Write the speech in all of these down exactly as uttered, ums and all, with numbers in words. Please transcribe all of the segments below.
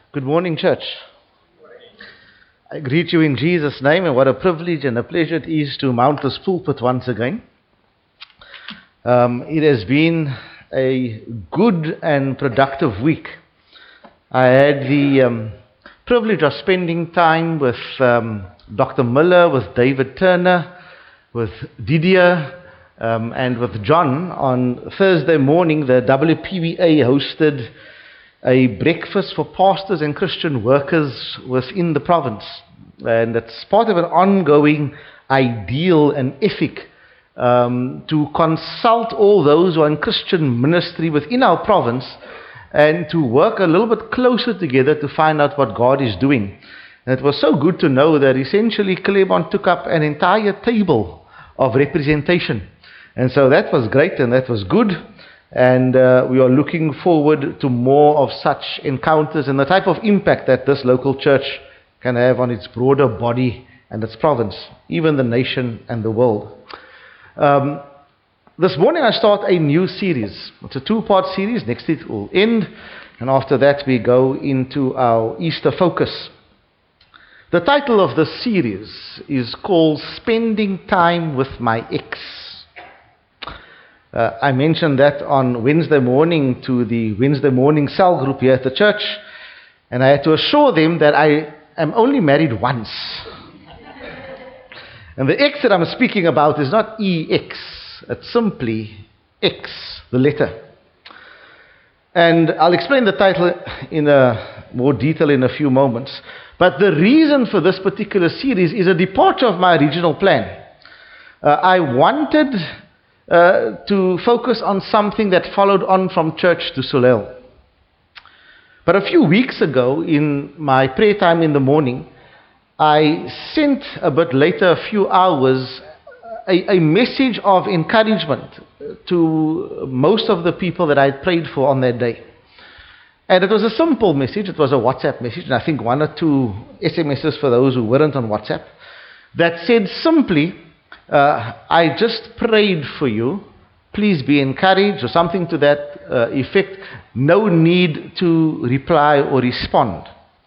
Good morning, church. I greet you in Jesus' name, and what a privilege and a pleasure it is to mount this pulpit once again. Um, it has been a good and productive week. I had the um, privilege of spending time with um, Doctor Miller, with David Turner, with Didier, um, and with John. On Thursday morning, the W P B A hosted a breakfast for pastors and Christian workers within the province. And it's part of an ongoing ideal and ethic um, to consult all those who are in Christian ministry within our province and to work a little bit closer together to find out what God is doing. And it was so good to know that essentially Claremont took up an entire table of representation. And so that was great and that was good. And uh, we are looking forward to more of such encounters and the type of impact that this local church can have on its broader body and its province, even the nation and the world. Um, this morning I start a new series. It's a two-part series. Next it will end. And after that we go into our Easter focus. The title of the series is called Spending Time with My Ex. Uh, I mentioned that on Wednesday morning to the Wednesday morning cell group here at the church, and I had to assure them that I am only married once. And the X that I'm speaking about is not E X, it's simply X, the letter. And I'll explain the title in a more detail in a few moments. But the reason for this particular series is a departure of my original plan. Uh, I wanted Uh, to focus on something that followed on from church to Soleil. But a few weeks ago, in my prayer time in the morning, I sent a bit later, a few hours, a, a message of encouragement to most of the people that I prayed for on that day. And it was a simple message. It was a WhatsApp message, and I think one or two S M Ses for those who weren't on WhatsApp, that said simply, Uh, I just prayed for you. Please be encouraged, or something to that uh, effect. No need to reply or respond.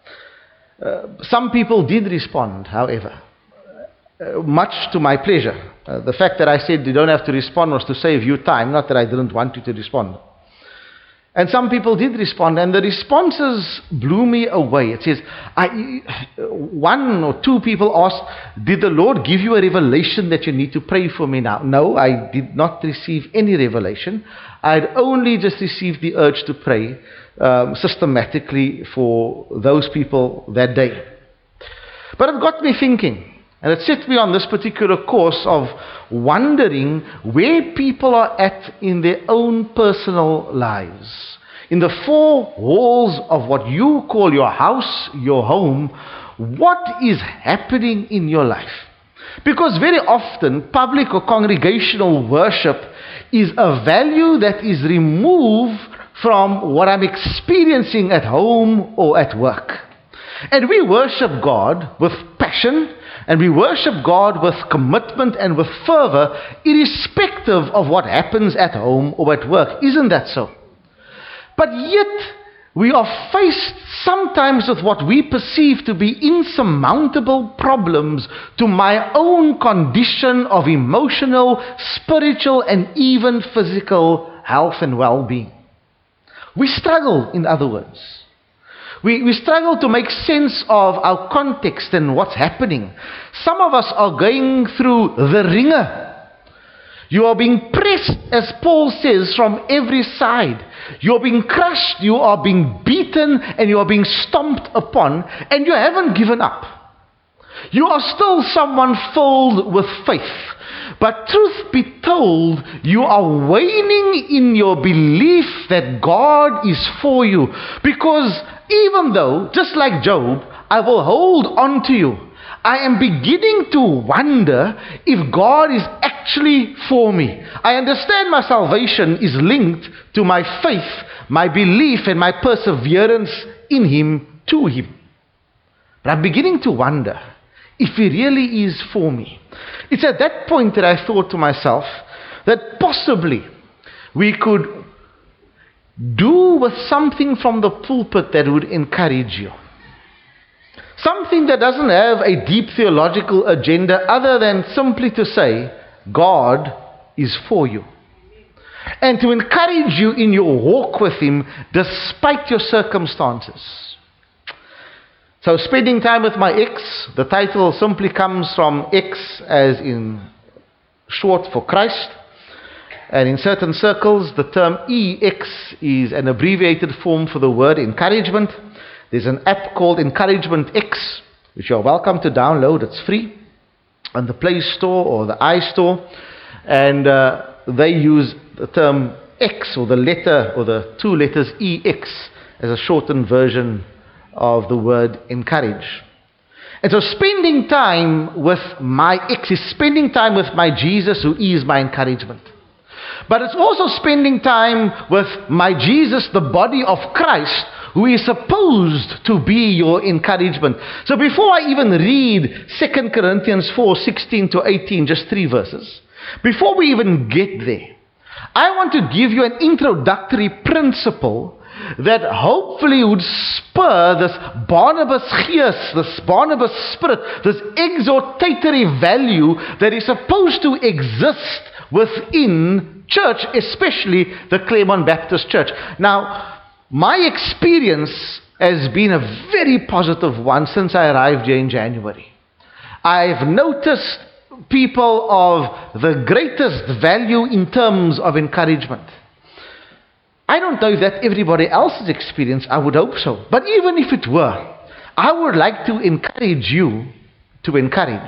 Uh, some people did respond, however, uh, much to my pleasure. Uh, the fact that I said you don't have to respond was to save you time, not that I didn't want you to respond. And some people did respond, and the responses blew me away. It says, I, one or two people asked, did the Lord give you a revelation that you need to pray for me now? No, I did not receive any revelation. I had only just received the urge to pray um, systematically for those people that day. But it got me thinking. And it set me on this particular course of wondering where people are at in their own personal lives. In the four walls of what you call your house, your home, what is happening in your life? Because very often public or congregational worship is a value that is removed from what I'm experiencing at home or at work. And we worship God with passion, and we worship God with commitment and with fervor, irrespective of what happens at home or at work. Isn't that so? But yet, we are faced sometimes with what we perceive to be insurmountable problems to my own condition of emotional, spiritual, and even physical health and well-being. We struggle, in other words. We, we struggle to make sense of our context and what's happening. Some of us are going through the ringer. You are being pressed, as Paul says, from every side. You are being crushed, you are being beaten, and you are being stomped upon, and you haven't given up. You are still someone filled with faith. But truth be told, you are waning in your belief that God is for you. Because even though, just like Job, I will hold on to you, I am beginning to wonder if God is actually for me. I understand my salvation is linked to my faith, my belief, and my perseverance in Him, to Him. But I'm beginning to wonder if He really is for me. It's at that point that I thought to myself that possibly we could do with something from the pulpit that would encourage you. Something that doesn't have a deep theological agenda other than simply to say, God is for you. And to encourage you in your walk with Him despite your circumstances. So spending time with my ex, the title simply comes from X as in short for Christ. And in certain circles, the term E X is an abbreviated form for the word encouragement. There's an app called Encouragement X, which you're welcome to download. It's free on the Play Store or the iStore. And uh, they use the term X, or the letter, or the two letters E X, as a shortened version of the word encourage. And so spending time with my ex is spending time with my Jesus, who is my encouragement. But it's also spending time with my Jesus, the body of Christ, who is supposed to be your encouragement. So before I even read Second Corinthians four, sixteen to eighteen, just three verses, before we even get there, I want to give you an introductory principle that hopefully would spur this Barnabas gees, this Barnabas spirit, this exhortatory value that is supposed to exist within church, especially the Claremont Baptist Church. Now, my experience has been a very positive one since I arrived here in January. I've noticed people of the greatest value in terms of encouragement. I don't know if that's everybody else's experience. I would hope so. But even if it were, I would like to encourage you to encourage.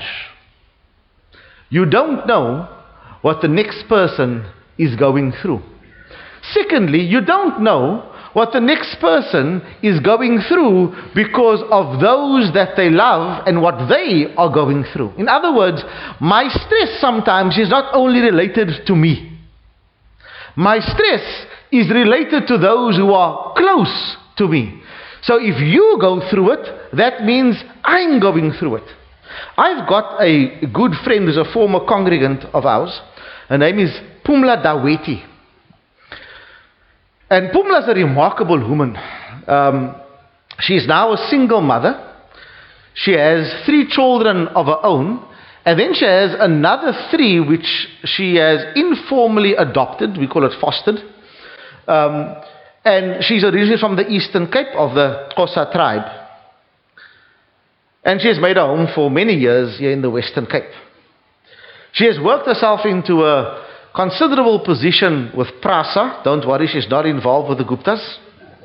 You don't know what the next person is going through. Secondly, you don't know what the next person is going through because of those that they love and what they are going through. In other words, my stress sometimes is not only related to me. My stress is related to those who are close to me. So if you go through it, that means I'm going through it. I've got a good friend who's a former congregant of ours. Her name is Pumla Daweti. And Pumla is a remarkable woman. Um, she is now a single mother. She has three children of her own. And then she has another three which she has informally adopted. We call it fostered. Um, and she's originally from the Eastern Cape of the Xhosa tribe. And she has made a home for many years here in the Western Cape. She has worked herself into a considerable position with Prasa. Don't worry, she's not involved with the Guptas.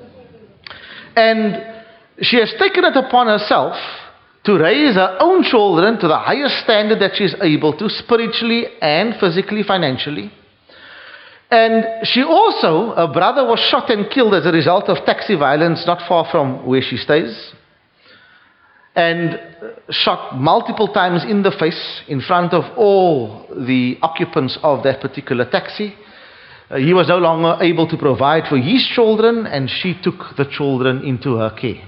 And she has taken it upon herself to raise her own children to the highest standard that she's able to, spiritually and physically, financially. And she also, her brother was shot and killed as a result of taxi violence not far from where she stays. And shot multiple times in the face in front of all the occupants of that particular taxi. Uh, he was no longer able to provide for his children, and she took the children into her care.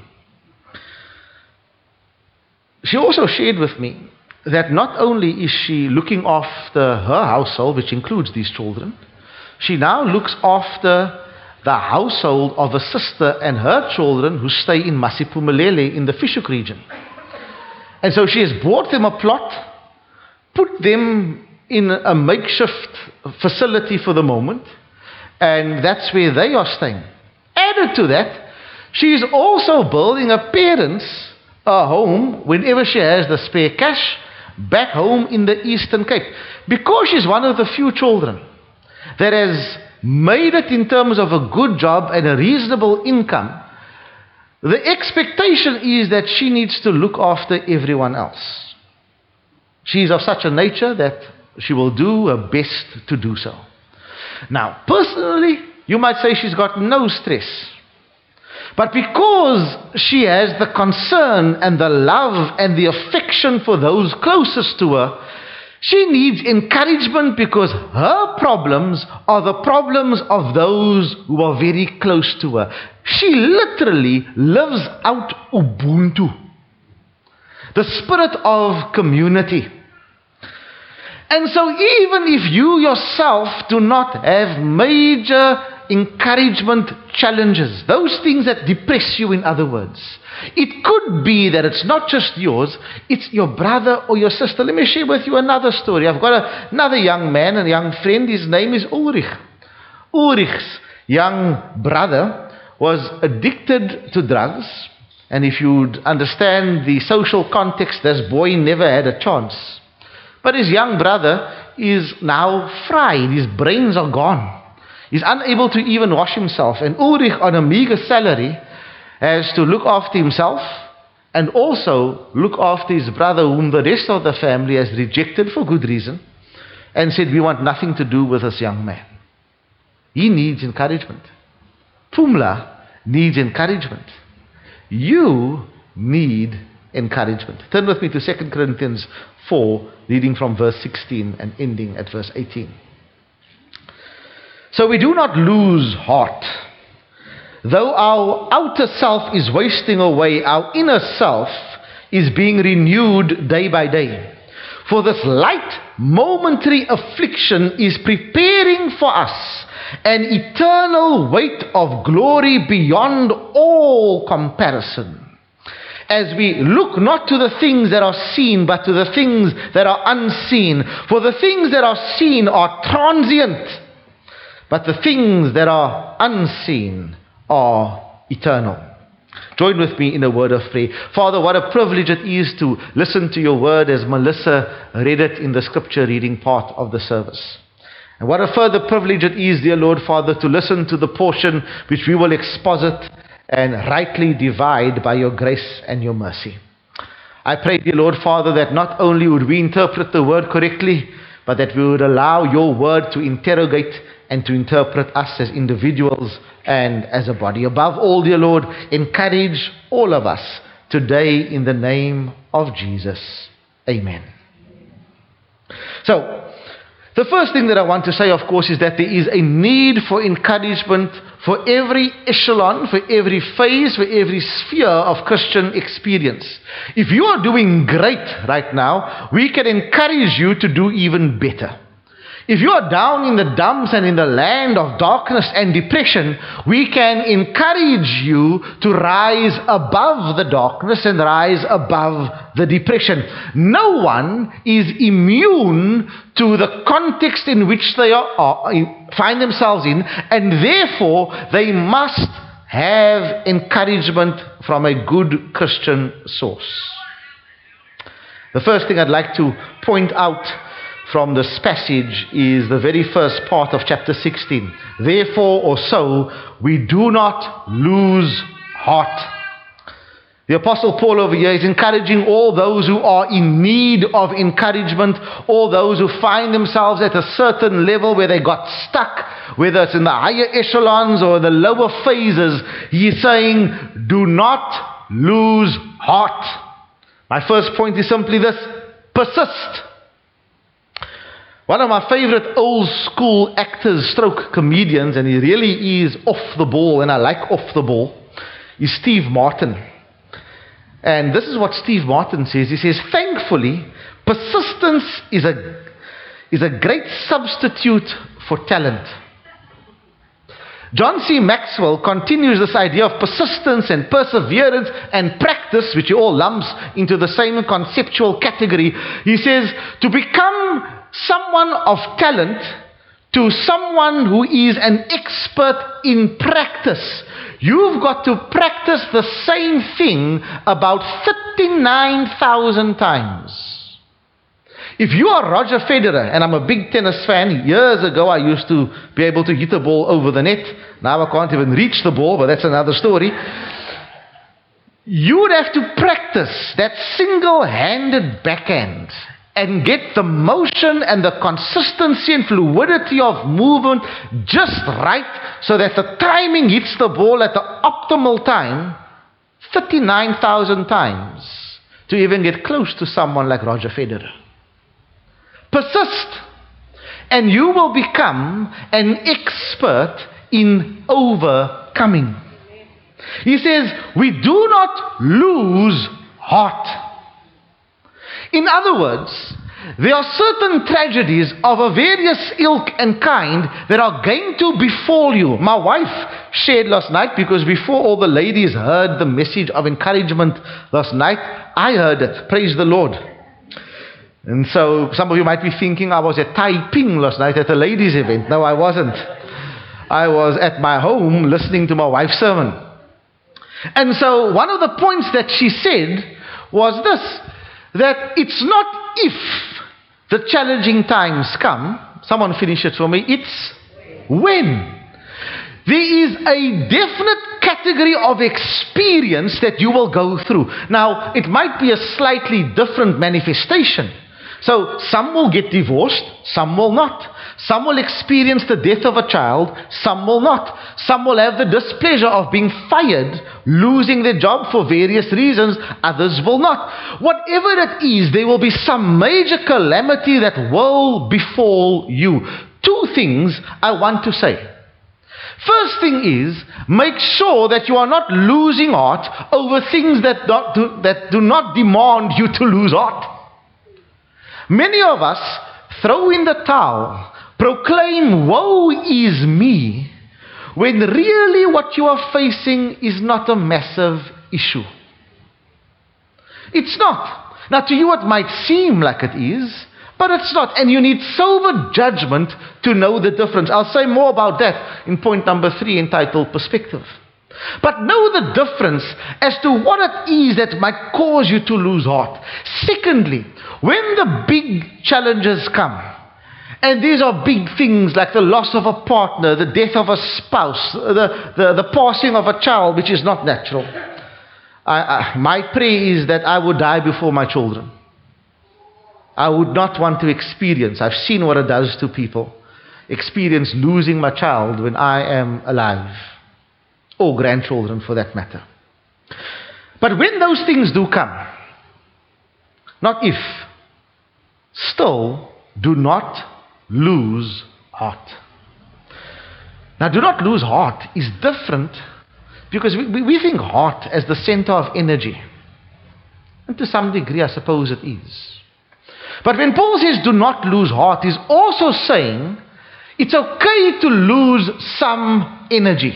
She also shared with me that not only is she looking after her household, which includes these children, she now looks after the household of a sister and her children who stay in Masipumalele in the Fish Hoek region. And so she has bought them a plot, put them in a makeshift facility for the moment, and that's where they are staying. Added to that, she is also building her parents a home whenever she has the spare cash back home in the Eastern Cape. Because she's one of the few children that has made it in terms of a good job and a reasonable income, the expectation is that she needs to look after everyone else. She is of such a nature that she will do her best to do so. Now, personally, you might say she's got no stress. But because she has the concern and the love and the affection for those closest to her, she needs encouragement because her problems are the problems of those who are very close to her. She literally lives out Ubuntu, the spirit of community. And so even if you yourself do not have major encouragement challenges, those things that depress you, in other words. It could be that it's not just yours, it's your brother or your sister. Let me share with you another story. I've got a, another young man, a young friend. His name is Ulrich. Ulrich's young brother was addicted to drugs. And if you'd understand the social context, this boy never had a chance. But his young brother is now fried. His brains are gone. He's unable to even wash himself. And Ulrich, on a meager salary, has to look after himself and also look after his brother, whom the rest of the family has rejected for good reason and said, we want nothing to do with this young man. He needs encouragement. Pumla needs encouragement. You need encouragement. Turn with me to Second Corinthians four, reading from verse sixteen and ending at verse eighteen. So we do not lose heart. Though our outer self is wasting away, our inner self is being renewed day by day. For this light, momentary affliction is preparing for us an eternal weight of glory beyond all comparison. As we look not to the things that are seen, but to the things that are unseen. For the things that are seen are transient, but the things that are unseen are eternal. Join with me in a word of prayer. Father, what a privilege it is to listen to your word as Melissa read it in the scripture reading part of the service. And what a further privilege it is, dear Lord Father, to listen to the portion which we will exposit and rightly divide by your grace and your mercy. I pray, dear Lord Father, that not only would we interpret the word correctly, but that we would allow your word to interrogate and to interpret us as individuals and as a body. Above all, dear Lord, encourage all of us today in the name of Jesus. Amen. So, the first thing that I want to say, of course, is that there is a need for encouragement for every echelon, for every phase, for every sphere of Christian experience. If you are doing great right now, we can encourage you to do even better. If you are down in the dumps and in the land of darkness and depression, we can encourage you to rise above the darkness and rise above the depression. No one is immune to the context in which they are, are find themselves in, and therefore they must have encouragement from a good Christian source. The first thing I'd like to point out from this passage is the very first part of chapter sixteen. Therefore, or so, we do not lose heart. The Apostle Paul over here is encouraging all those who are in need of encouragement, all those who find themselves at a certain level where they got stuck, whether it's in the higher echelons or the lower phases. He is saying, do not lose heart. My first point is simply this: persist. One of my favorite old school actors stroke comedians, and he really is off the ball, and I like off the ball, is Steve Martin. And this is what Steve Martin says. He says, thankfully, persistence is a, is a great substitute for talent. John C. Maxwell continues this idea of persistence and perseverance and practice, which he all lumps into the same conceptual category. He says, to become someone of talent to someone who is an expert in practice, you've got to practice the same thing about thirty-nine thousand times. If you are Roger Federer, and I'm a big tennis fan, years ago I used to be able to hit a ball over the net. Now I can't even reach the ball, but that's another story. You would have to practice that single-handed backhand and get the motion and the consistency and fluidity of movement just right so that the timing hits the ball at the optimal time thirty-nine thousand times to even get close to someone like Roger Federer. Persist, and you will become an expert in overcoming. He says, we do not lose heart. In other words, there are certain tragedies of a various ilk and kind that are going to befall you. My wife shared last night, because before all the ladies heard the message of encouragement last night, I heard it. Praise the Lord. And so some of you might be thinking I was at Taiping last night at a ladies' event. No, I wasn't. I was at my home listening to my wife's sermon. And so one of the points that she said was this, that it's not if the challenging times come. Someone finish it for me. It's when. There is a definite category of experience that you will go through. Now, it might be a slightly different manifestation. So, some will get divorced, some will not. Some will experience the death of a child, some will not. Some will have the displeasure of being fired, losing their job for various reasons, others will not. Whatever it is, there will be some major calamity that will befall you. Two things I want to say. First thing is, make sure that you are not losing heart over things that, not do, that do not demand you to lose heart. Many of us throw in the towel, proclaim, woe is me, when really what you are facing is not a massive issue. It's not. Now to you it might seem like it is, but it's not. And you need sober judgment to know the difference. I'll say more about that in point number three, entitled Perspective. But know the difference as to what it is that might cause you to lose heart. Secondly, when the big challenges come, and these are big things like the loss of a partner, the death of a spouse, the, the, the passing of a child, which is not natural. I, I, my prayer is that I would die before my children. I would not want to experience, I've seen what it does to people, experience losing my child when I am alive. Or grandchildren for that matter. But when those things do come, not if, still do not lose heart. Now, do not lose heart is different, because we, we think heart as the center of energy. And to some degree, I suppose it is. But when Paul says do not lose heart, he's also saying it's okay to lose some energy.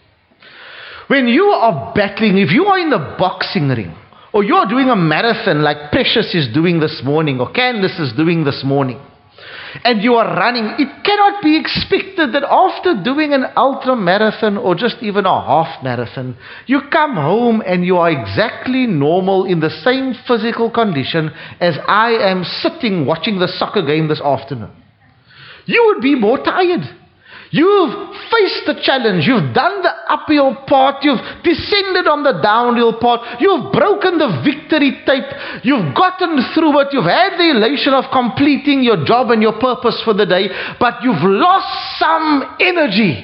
When you are battling, if you are in the boxing ring, or you are doing a marathon like Precious is doing this morning, or Candace is doing this morning, and you are running, it cannot be expected that after doing an ultra marathon or just even a half marathon, you come home and you are exactly normal in the same physical condition as I am sitting watching the soccer game this afternoon. You would be more tired. You've faced the challenge, you've done the uphill part, you've descended on the downhill part, you've broken the victory tape, you've gotten through it, you've had the elation of completing your job and your purpose for the day, but you've lost some energy.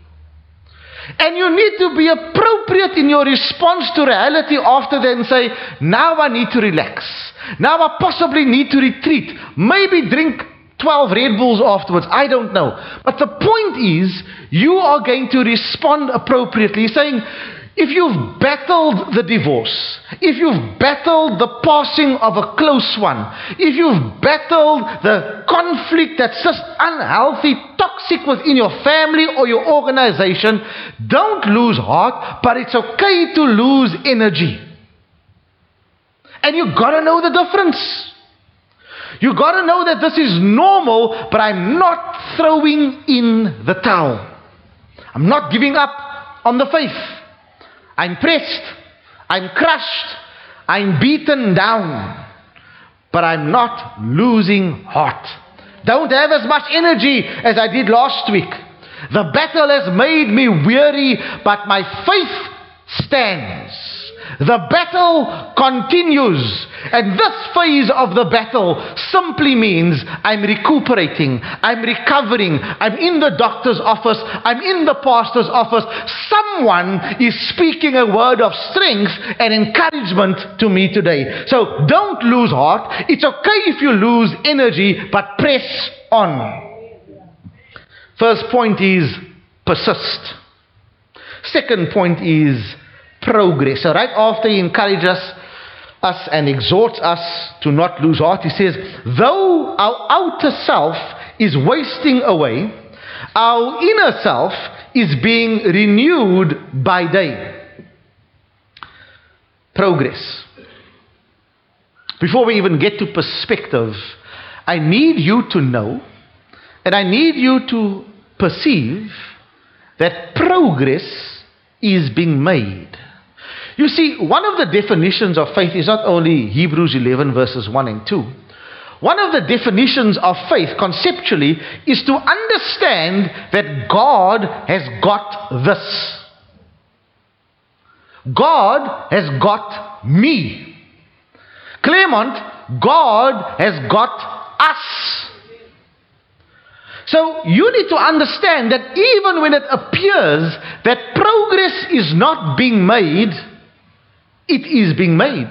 And you need to be appropriate in your response to reality after that and say, now I need to relax. Now I possibly need to retreat. Maybe drink twelve Red Bulls afterwards, I don't know. But the point is, you are going to respond appropriately, saying, if you've battled the divorce, if you've battled the passing of a close one, if you've battled the conflict that's just unhealthy, toxic within your family or your organization, don't lose heart, but it's okay to lose energy. And you've got to know the difference. You got to know that this is normal, but I'm not throwing in the towel. I'm not giving up on the faith. I'm pressed. I'm crushed. I'm beaten down. But I'm not losing heart. Don't have as much energy as I did last week. The battle has made me weary, but my faith stands. The battle continues. And this phase of the battle simply means I'm recuperating, I'm recovering, I'm in the doctor's office, I'm in the pastor's office. Someone is speaking a word of strength and encouragement to me today. So don't lose heart. It's okay if you lose energy, but press on. First point is persist. Second point is progress. So right after he encourages us, us and exhorts us to not lose heart. He says, though our outer self is wasting away, our inner self is being renewed by day. Progress. Before we even get to perspective, I need you to know, and I need you to perceive that progress is being made. You see, one of the definitions of faith is not only Hebrews eleven verses one and two. One of the definitions of faith conceptually is to understand that God has got this. God has got me. Claremont, God has got us. So you need to understand that even when it appears that progress is not being made, it is being made.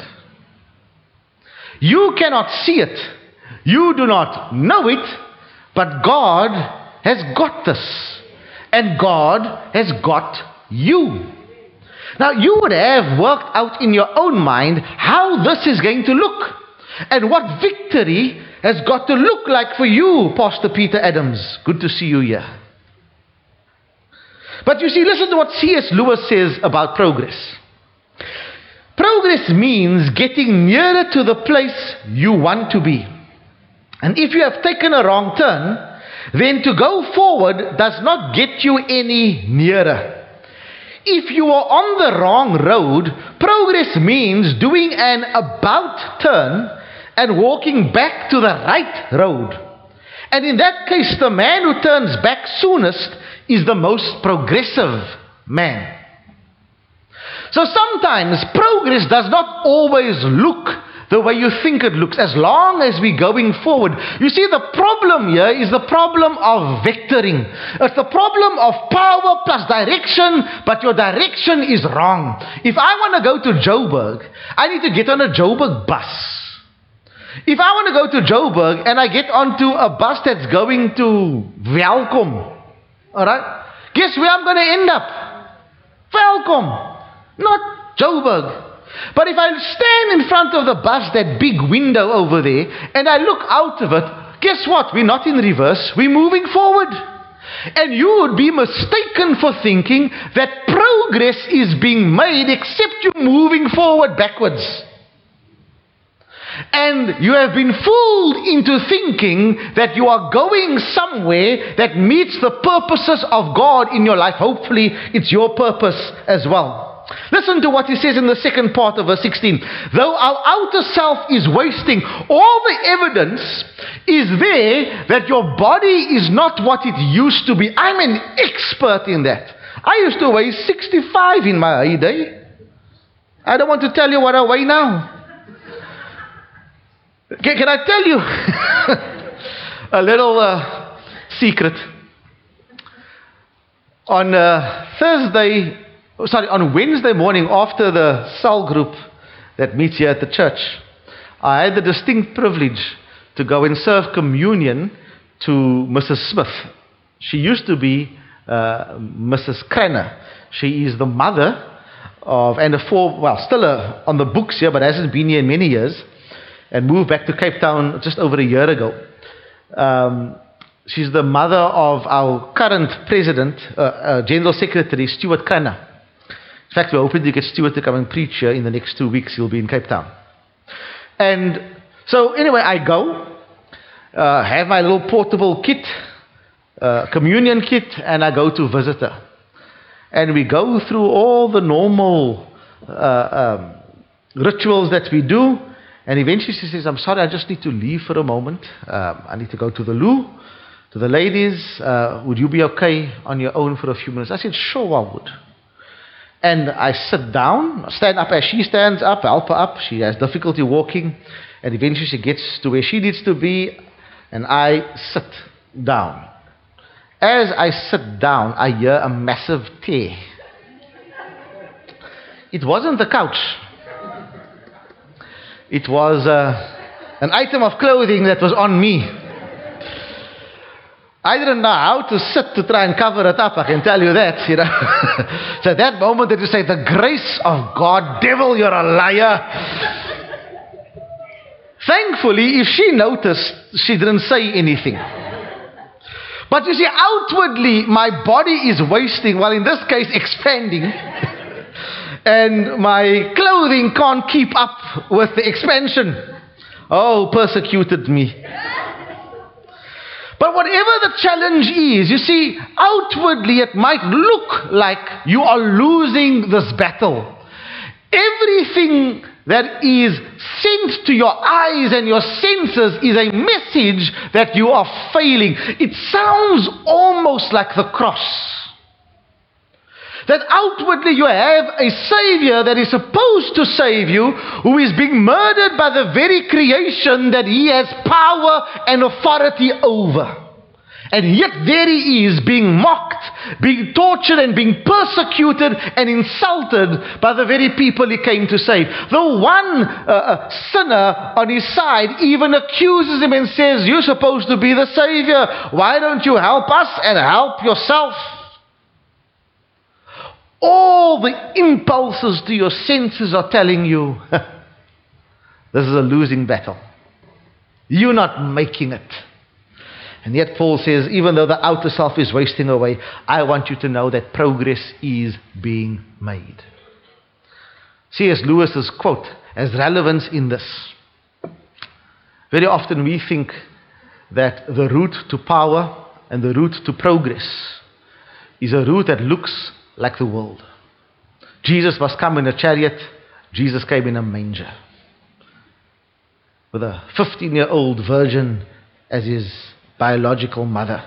You cannot see it. You do not know it, but God has got this. And God has got you. Now you would have worked out in your own mind how this is going to look. And what victory has got to look like for you, Pastor Peter Adams. Good to see you here. But you see, listen to what C S Lewis says about progress. Progress means getting nearer to the place you want to be. And if you have taken a wrong turn, then to go forward does not get you any nearer. If you are on the wrong road, progress means doing an about turn and walking back to the right road. And in that case, the man who turns back soonest is the most progressive man. So sometimes progress does not always look the way you think it looks, as long as we're going forward. You see, the problem here is the problem of vectoring. It's the problem of power plus direction, but your direction is wrong. If I want to go to Joburg, I need to get on a Joburg bus. If I want to go to Joburg and I get onto a bus that's going to Welkom, alright, guess where I'm going to end up? Welkom, not Joburg. But if I stand in front of the bus, that big window over there, and I look out of it, guess what? We're not in reverse, we're moving forward. And you would be mistaken for thinking that progress is being made except you're moving forward backwards. And you have been fooled into thinking that you are going somewhere that meets the purposes of God in your life. Hopefully it's your purpose as well. Listen to what he says in the second part of verse sixteen. Though our outer self is wasting, all the evidence is there that your body is not what it used to be. I'm an expert in that. I used to weigh sixty-five in my heyday. I don't want to tell you what I weigh now. Can, can I tell you a little uh, secret? On uh, Thursday, sorry, on Wednesday morning after the cell group that meets here at the church, I had the distinct privilege to go and serve communion to Missus Smith. She used to be uh, Missus Cranner. She is the mother of, and a four, well, still a, on the books here, but hasn't been here in many years, and moved back to Cape Town just over a year ago. Um, she's the mother of our current president, uh, uh, General Secretary, Stuart Cranner. In fact, we're hoping to get Stuart to come and preach here in the next two weeks. He'll be in Cape Town. And so anyway, I go, uh, have my little portable kit, uh, communion kit, and I go to visit her. And we go through all the normal uh, um, rituals that we do. And eventually she says, I'm sorry, I just need to leave for a moment. Um, I need to go to the loo, to the ladies. Uh, would you be okay on your own for a few minutes? I said, sure, I would. And I sit down, stand up as she stands up, help her up. She has difficulty walking. And eventually she gets to where she needs to be. And I sit down. As I sit down, I hear a massive tear. It wasn't the couch. It was uh, an item of clothing that was on me. I didn't know how to sit to try and cover it up, I can tell you that. You know. So at that moment that you say, the grace of God, devil, you're a liar. Thankfully, if she noticed, she didn't say anything. But you see, outwardly, my body is wasting, well, in this case, expanding. And my clothing can't keep up with the expansion. Oh, persecuted me. But whatever the challenge is, you see, outwardly it might look like you are losing this battle. Everything that is sent to your eyes and your senses is a message that you are failing. It sounds almost like the cross. That outwardly you have a Savior that is supposed to save you, who is being murdered by the very creation that He has power and authority over. And yet there He is, being mocked, being tortured and being persecuted and insulted by the very people He came to save. The one uh, sinner on His side even accuses Him and says, "You're supposed to be the Savior. Why don't you help us and help yourself?" All the impulses to your senses are telling you, this is a losing battle. You're not making it. And yet Paul says, even though the outer self is wasting away, I want you to know that progress is being made. C S Lewis's quote has relevance in this. Very often we think that the route to power and the route to progress is a route that looks like the world. Jesus must come in a chariot. Jesus came in a manger, with a fifteen-year-old virgin as his biological mother.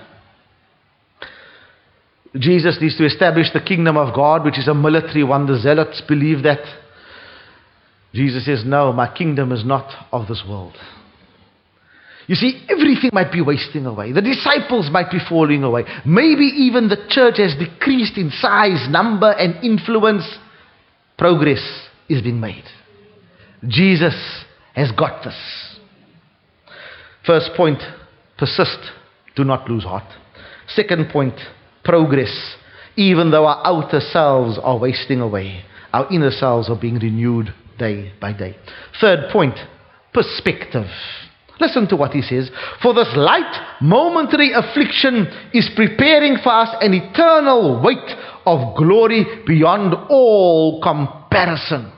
Jesus needs to establish the kingdom of God, which is a military one. The zealots believe that. Jesus says, no, my kingdom is not of this world. You see, everything might be wasting away. The disciples might be falling away. Maybe even the church has decreased in size, number, and influence. Progress is being made. Jesus has got this. First point, persist. Do not lose heart. Second point, progress. Even though our outer selves are wasting away, our inner selves are being renewed day by day. Third point, perspective. Listen to what he says. For this light, momentary affliction is preparing for us an eternal weight of glory beyond all comparison.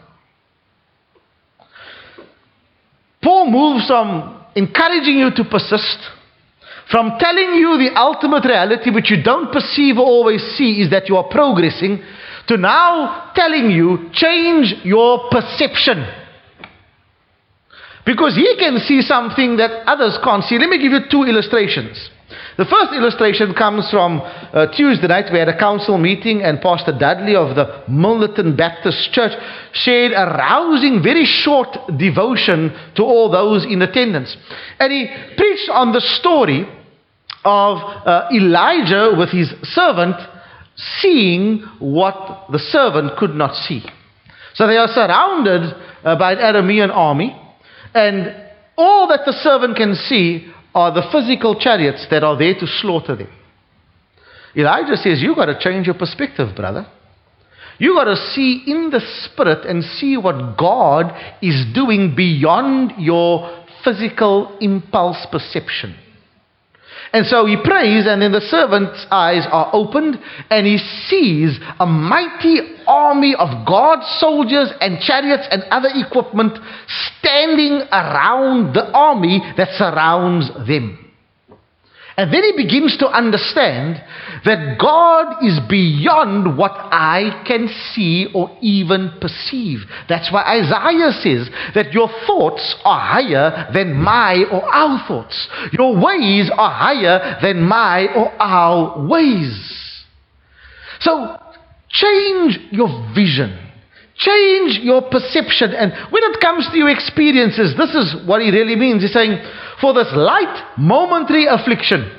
Paul moves from encouraging you to persist, from telling you the ultimate reality which you don't perceive or always see is that you are progressing, to now telling you, change your perception. Because he can see something that others can't see. Let me give you two illustrations. The first illustration comes from uh, Tuesday night. We had a council meeting, and Pastor Dudley of the Milnerton Baptist Church shared a rousing, very short devotion to all those in attendance. And he preached on the story of uh, Elijah with his servant seeing what the servant could not see. So they are surrounded uh, by an Aramean army. And all that the servant can see are the physical chariots that are there to slaughter them. Elijah says, you've got to change your perspective, brother. You've got to see in the spirit and see what God is doing beyond your physical impulse perception. And so he prays, and then the servant's eyes are opened, and he sees a mighty army of God's soldiers and chariots and other equipment standing around the army that surrounds them. And then he begins to understand that God is beyond what I can see or even perceive. That's why Isaiah says that your thoughts are higher than my or our thoughts. Your ways are higher than my or our ways. So change your vision. Change your perception. And when it comes to your experiences, this is what he really means. He's saying, for this light, momentary affliction.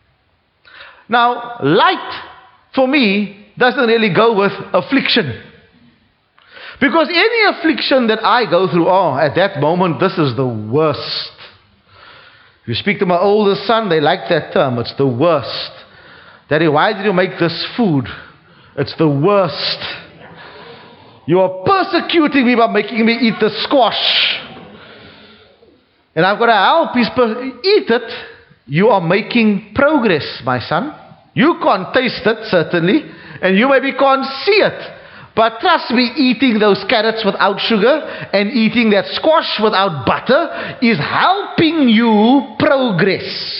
Now, light, for me, doesn't really go with affliction. Because any affliction that I go through, oh, at that moment, this is the worst. If you speak to my oldest son, they like that term. It's the worst. Daddy, why did you make this food? It's the worst. You are persecuting me by making me eat the squash. And I've got to help his per- eat it. You are making progress, my son. You can't taste it, certainly, and you maybe can't see it. But trust me, eating those carrots without sugar and eating that squash without butter is helping you progress.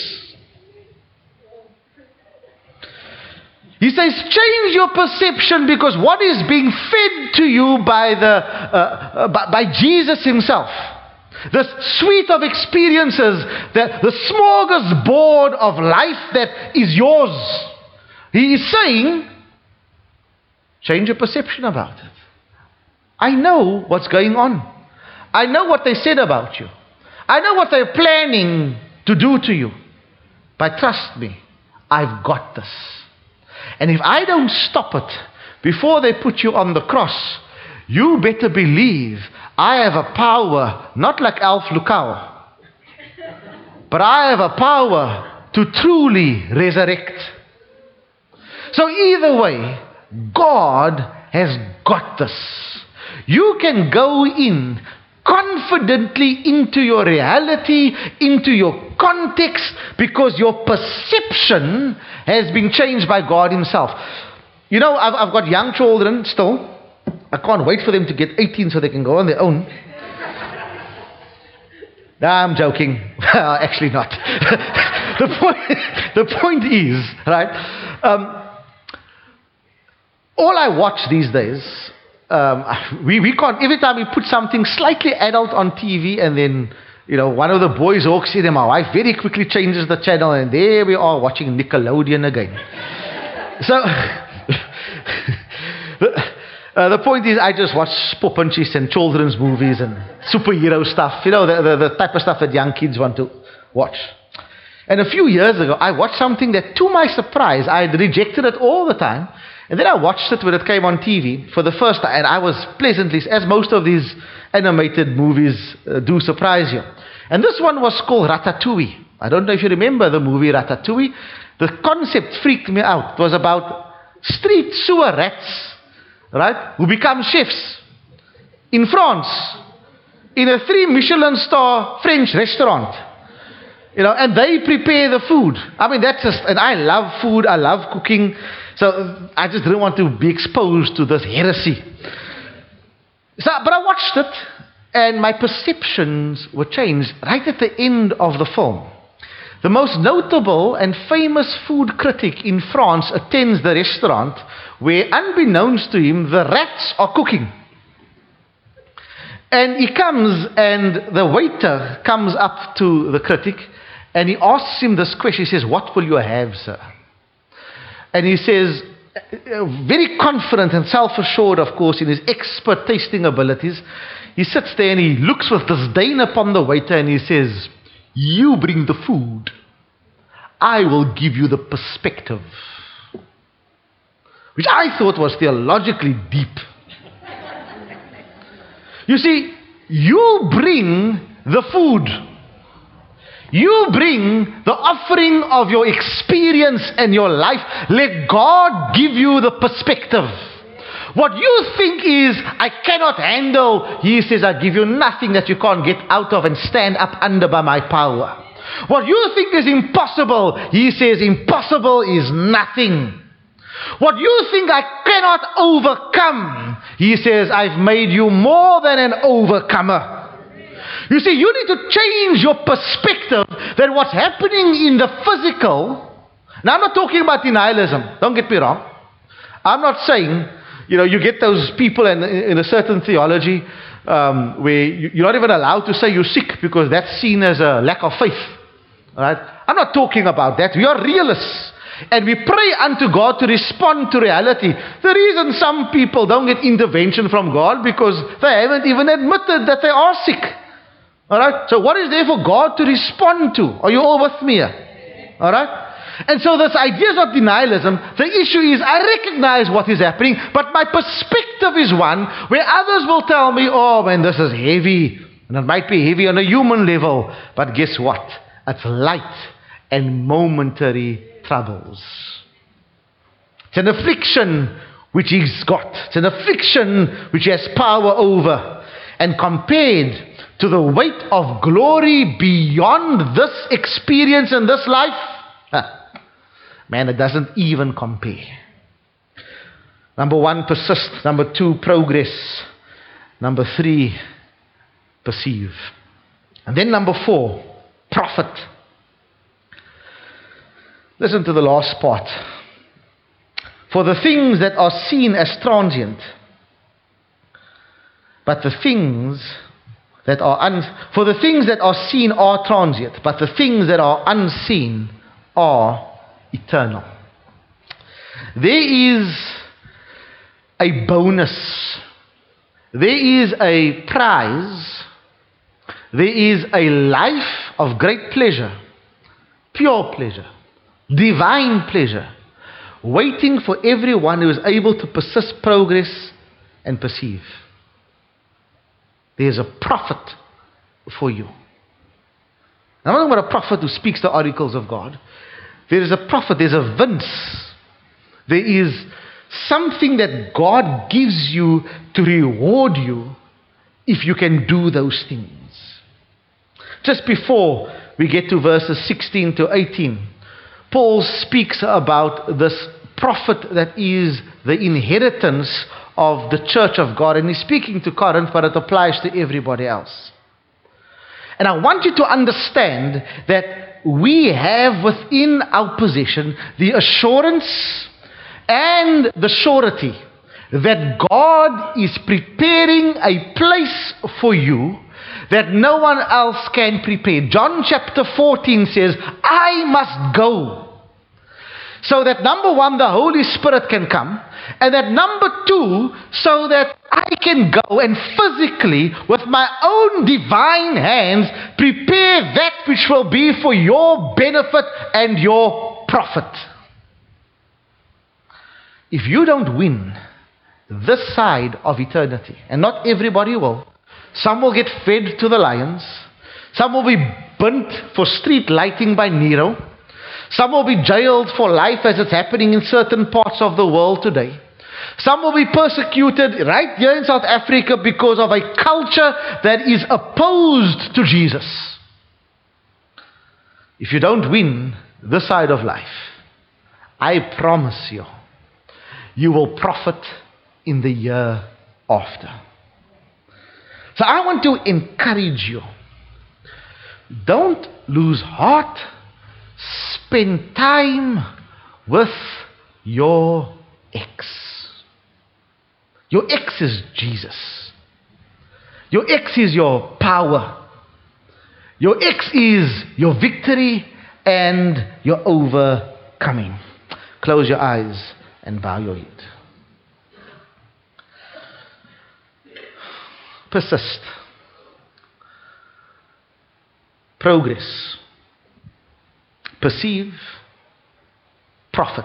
He says, change your perception, because what is being fed to you by, the, uh, uh, by, by Jesus himself, the suite of experiences, the, the smorgasbord of life that is yours. He is saying, change your perception about it. I know what's going on. I know what they said about you. I know what they're planning to do to you. But trust me, I've got this. And if I don't stop it before they put you on the cross, you better believe I have a power, not like Alf Lukau, but I have a power to truly resurrect. So either way, God has got this. You can go in confidently into your reality, into your context, because your perception has been changed by God himself. You know, I've, I've got young children still. I can't wait for them to get eighteen so they can go on their own. No, I'm joking. Actually not. the point, the point is, right, um, all I watch these days, um, we, we can't, every time we put something slightly adult on T V and then, you know, one of the boys walks in and my wife very quickly changes the channel and there we are watching Nickelodeon again. So, the, uh, the point is I just watch poppunchies and children's movies and superhero stuff, you know, the, the, the type of stuff that young kids want to watch. And a few years ago, I watched something that, to my surprise, I had rejected it all the time. And then I watched it when it came on T V for the first time, and I was pleasantly, as most of these animated movies uh, do surprise you. And this one was called Ratatouille. I don't know if you remember the movie Ratatouille. The concept freaked me out. It was about street sewer rats, right, who become chefs in France, in a three Michelin star French restaurant. You know, and they prepare the food. I mean, that's just, and I love food, I love cooking. So I just didn't want to be exposed to this heresy. So, but I watched it, and my perceptions were changed right at the end of the film. The most notable and famous food critic in France attends the restaurant where, unbeknownst to him, the rats are cooking. And he comes, and the waiter comes up to the critic, and he asks him this question. He says, "What will you have, sir?" And he says, very confident and self-assured, of course, in his expert tasting abilities, he sits there and he looks with disdain upon the waiter and he says, "You bring the food. I will give you the perspective." Which I thought was theologically deep. You see, you bring the food. You bring the offering of your experience and your life. Let God give you the perspective. What you think is, I cannot handle, he says, I give you nothing that you can't get out of and stand up under by my power. What you think is impossible, he says, impossible is nothing. What you think I cannot overcome, he says, I've made you more than an overcomer. You see, you need to change your perspective that what's happening in the physical. Now, I'm not talking about denialism. Don't get me wrong. I'm not saying, you know, you get those people in, in a certain theology um, where you're not even allowed to say you're sick because that's seen as a lack of faith. All right? I'm not talking about that. We are realists. And we pray unto God to respond to reality. The reason some people don't get intervention from God because they haven't even admitted that they are sick. Alright? So what is there for God to respond to? Are you all with me here? Alright? And so this idea is not denialism. The issue is I recognize what is happening, but my perspective is one where others will tell me, oh man, this is heavy. And it might be heavy on a human level. But guess what? It's light and momentary troubles. It's an affliction which he's got. It's an affliction which he has power over. and compared to the weight of glory beyond this experience in this life, huh, man, it doesn't even compare. Number one, persist. Number two, progress. Number three, perceive. And then number four, profit. Listen to the last part. For the things that are seen as transient, but the things that are un- for the things that are seen are transient, but the things that are unseen are eternal. There is a bonus. There is a prize. There is a life of great pleasure, pure pleasure, divine pleasure, waiting for everyone who is able to persist, progress, and perceive. There's a profit for you. I'm not talking about a prophet who speaks the oracles of God. There is a profit, there's a vince. There is something that God gives you to reward you if you can do those things. Just before we get to verses sixteen to eighteen, Paul speaks about this profit that is the inheritance of the church of God. And he's speaking to Corinth, but it applies to everybody else. And I want you to understand that we have within our possession the assurance and the surety that God is preparing a place for you that no one else can prepare. John chapter fourteen says, I must go, so that number one, the Holy Spirit can come, and that number two, so that I can go and physically, with my own divine hands, prepare that which will be for your benefit and your profit. If you don't win this side of eternity, and not everybody will, some will get fed to the lions, some will be burnt for street lighting by Nero, some will be jailed for life as it's happening in certain parts of the world today. Some will be persecuted right here in South Africa because of a culture that is opposed to Jesus. If you don't win this side of life, I promise you, you will profit in the year after. So I want to encourage you. Don't lose heart. Spend time with your ex. Your ex is Jesus. Your ex is your power. Your ex is your victory and your overcoming. Close your eyes and bow your head. Persist. Progress. Perceive. Profit.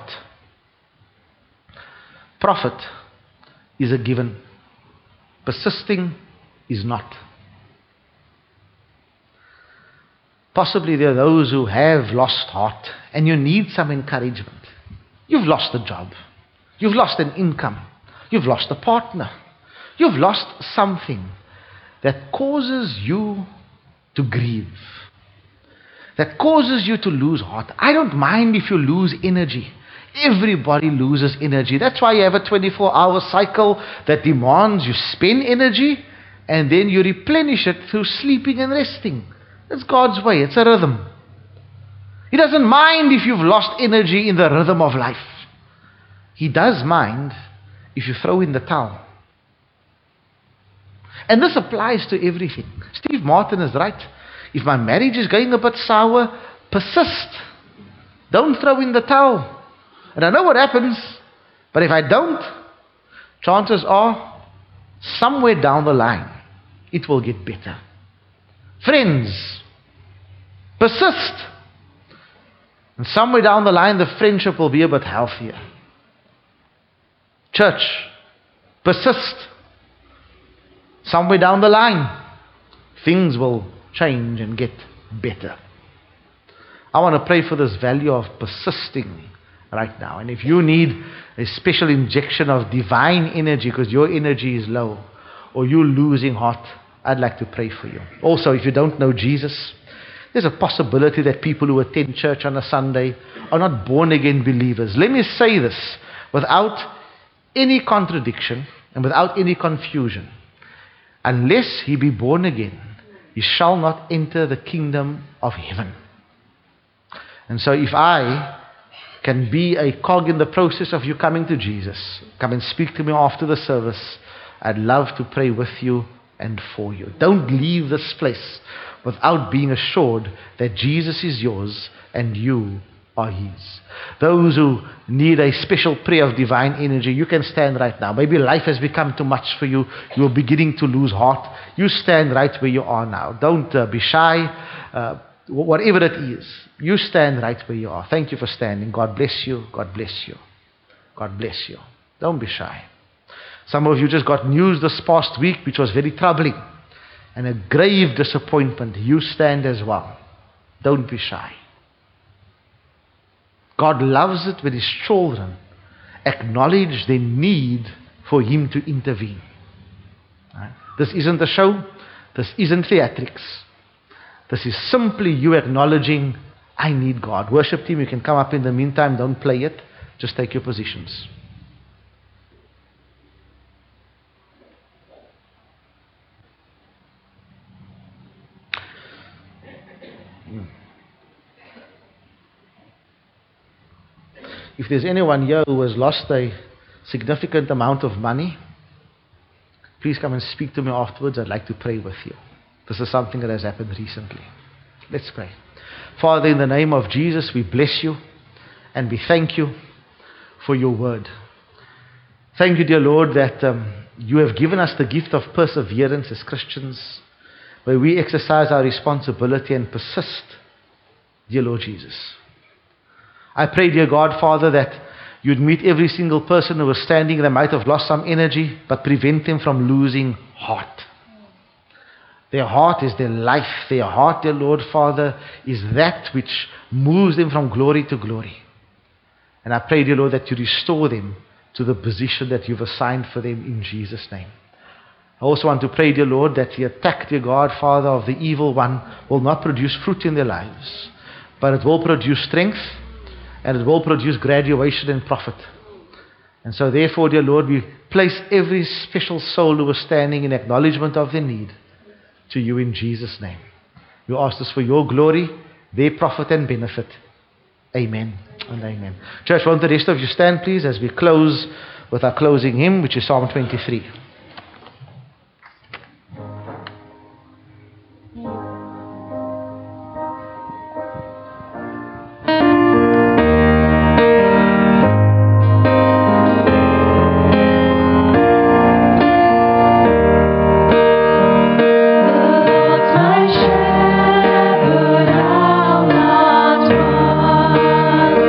Profit is a given. Persisting is not. Possibly there are those who have lost heart and you need some encouragement. You've lost a job. You've lost an income. You've lost a partner. You've lost something that causes you to grieve, that causes you to lose heart. I don't mind if you lose energy. Everybody loses energy. That's why you have a twenty-four hour cycle that demands you spend energy and then you replenish it through sleeping and resting. It's God's way. It's a rhythm. He doesn't mind if you've lost energy in the rhythm of life. He does mind if you throw in the towel. And this applies to everything. Steve Martin is right. If my marriage is going a bit sour, persist. Don't throw in the towel. And I know what happens, but if I don't, chances are, somewhere down the line, it will get better. Friends, persist. And somewhere down the line, the friendship will be a bit healthier. Church, persist. Somewhere down the line, things will change and get better. I want to pray for this value of persisting right now. And if you need a special injection of divine energy because your energy is low or you're losing heart, I'd like to pray for you. Also, if you don't know Jesus, there's a possibility that people who attend church on a Sunday are not born-again believers. Let me say this without any contradiction and without any confusion. Unless he be born again, he shall not enter the kingdom of heaven. And so if I can be a cog in the process of you coming to Jesus, come and speak to me after the service, I'd love to pray with you and for you. Don't leave this place without being assured that Jesus is yours and you are his. Those who need a special prayer of divine energy, you can stand right now. Maybe life has become too much for you. You're beginning to lose heart. You stand right where you are now. Don't uh, be shy. Uh, whatever it is, you stand right where you are. Thank you for standing. God bless you. God bless you. God bless you. Don't be shy. Some of you just got news this past week which was very troubling and a grave disappointment. You stand as well. Don't be shy. God loves it when his children acknowledge their need for him to intervene. Right? This isn't a show. This isn't theatrics. This is simply you acknowledging, I need God. Worship team, you can come up in the meantime. Don't play it. Just take your positions. If there's anyone here who has lost a significant amount of money, please come and speak to me afterwards. I'd like to pray with you. This is something that has happened recently. Let's pray. Father, in the name of Jesus, we bless you and we thank you for your word. Thank you, dear Lord, that um, you have given us the gift of perseverance as Christians, where we exercise our responsibility and persist, dear Lord Jesus. I pray, dear God, Father, that you'd meet every single person who was standing. They might have lost some energy, but prevent them from losing heart. Their heart is their life. Their heart, dear Lord, Father, is that which moves them from glory to glory. And I pray, dear Lord, that you restore them to the position that you've assigned for them in Jesus' name. I also want to pray, dear Lord, that the attack, dear God, Father, of the evil one will not produce fruit in their lives, but it will produce strength, and it will produce graduation and profit. And so therefore, dear Lord, we place every special soul who is standing in acknowledgement of their need to you in Jesus' name. We ask this for your glory, their profit and benefit. Amen and amen. Church, won't the rest of you stand, please, as we close with our closing hymn, which is Psalm twenty-three.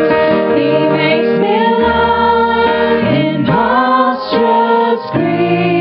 Green.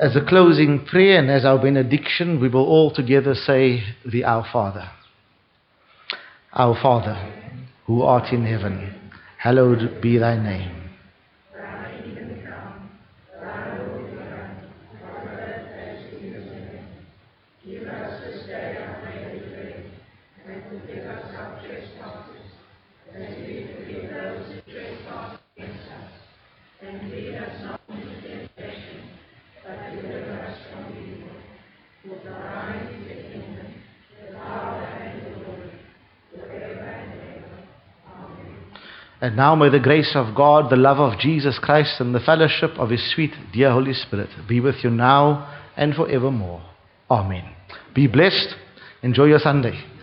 As a closing prayer and as our benediction, we will all together say the Our Father. Our Father, who art in heaven, hallowed be thy name. And now may the grace of God, the love of Jesus Christ, and the fellowship of His sweet, dear Holy Spirit be with you now and forevermore. Amen. Be blessed. Enjoy your Sunday.